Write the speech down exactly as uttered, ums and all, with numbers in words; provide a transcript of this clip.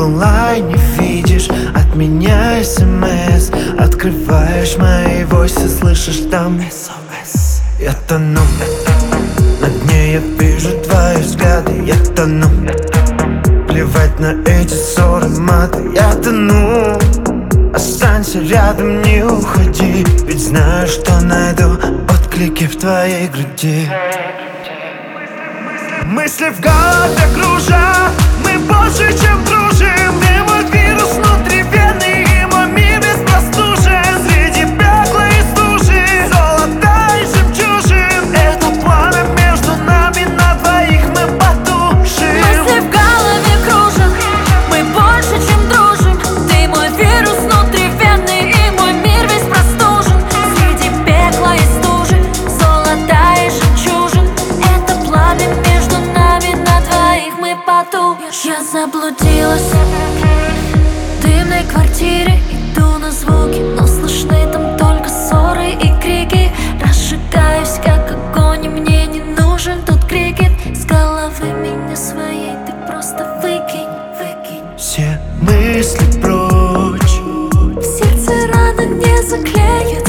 онлайне видишь от меня смс. Открываешь мои войсы, слышишь там эс о эс. Я тону, на дне я вижу твои взгляды. Я тону, плевать на эти ссоры, маты. Я тону, останься рядом, не уходи, ведь знаю, что найду отклики в твоей груди. Мысли в голове кружат, мы больше, чем дружим. Ты мой вирус внутри вены, и мой мир беспростужен. Среди пекла и стужи, золота и жемчужин. Это пламя между нами, на двоих мы потушим. Мысли в голове кружат, мы больше, чем дружим. Ты мой вирус внутри вены, и мой мир весь простужен. Среди пекла и стужи, золота и жемчужин. Это пламя между нами, на двоих мы потушим. Я заблудилась в дымной квартире, иду на звуки, но слышны там только ссоры и крики. Разжигаюсь, как огонь, и мне не нужен тот крикет. С головы меня своей ты просто выкинь, выкинь. Все мысли прочь, В сердце раны не заклеить.